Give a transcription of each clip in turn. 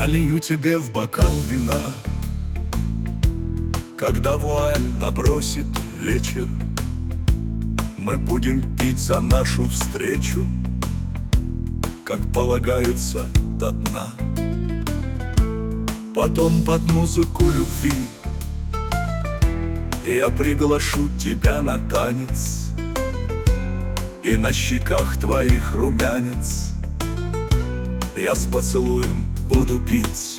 Налью тебе в бокал вина, когда вуаль набросит вечер. Мы будем пить за нашу встречу, как полагается, до дна. Потом под музыку любви я приглашу тебя на танец, и на щеках твоих румянец я с поцелуем буду пить.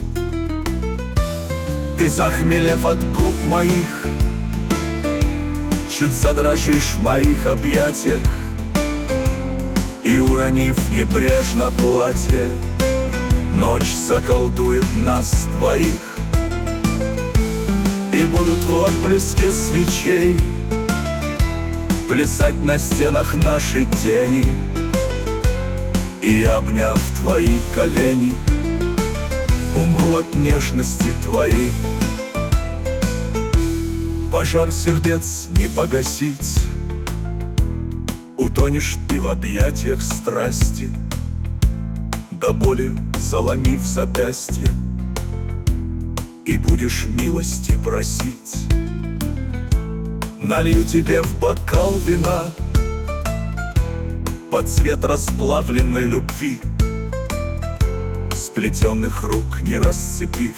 Ты, захмелев от губ моих, чуть задрожишь в моих объятиях, и, уронив небрежно платье, ночь заколдует нас двоих. И будут отблески свечей плясать на стенах нашей тени, и, обняв твои колени, умру от нежности твоей. Пожар сердец не погасить, утонешь ты в объятиях страсти, до боли заломив запястье, и будешь милости просить. Налью тебе в бокал вина под цвет расплавленной любви, сплетенных рук не расцепив,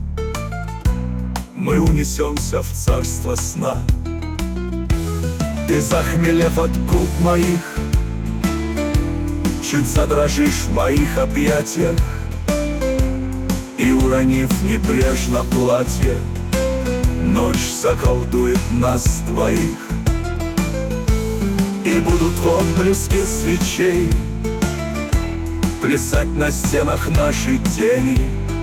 мы унесемся в царство сна. Ты, захмелев от губ моих, чуть задрожишь в моих объятиях, и, уронив небрежно платье, ночь заколдует нас двоих. И будут отблески свечей плясать на стенах нашей тени,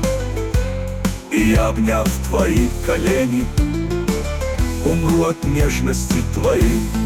и, обняв твои колени, умру от нежности твоей.